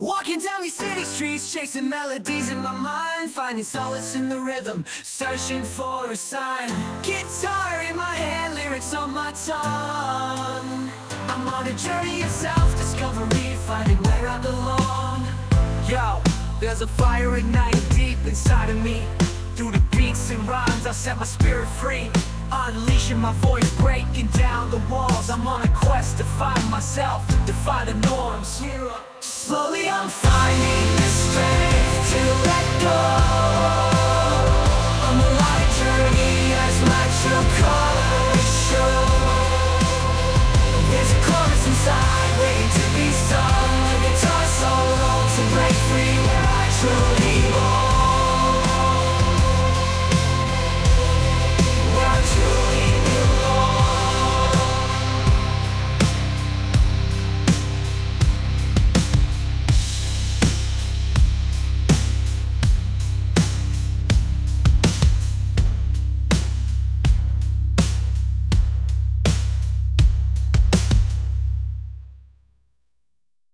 Walking down these city streets, chasing melodies in my mind, finding solace in the rhythm, searching for a sign. Guitar in my hand, lyrics on my tongue. I'm on a journey of self-discovery, finding where I belong. Yo, there's a fire igniting deep inside of me. Through the beats and rhymes, I'll set my spirit free. Unleashing my voice, breaking down the walls. I'm on a quest to find myself, defy the norms. Slowly I'm finding the strength to let go. On the light journey as my true colors show. There's a chorus inside waiting to be sung. A guitar solo to break free where I truly belong.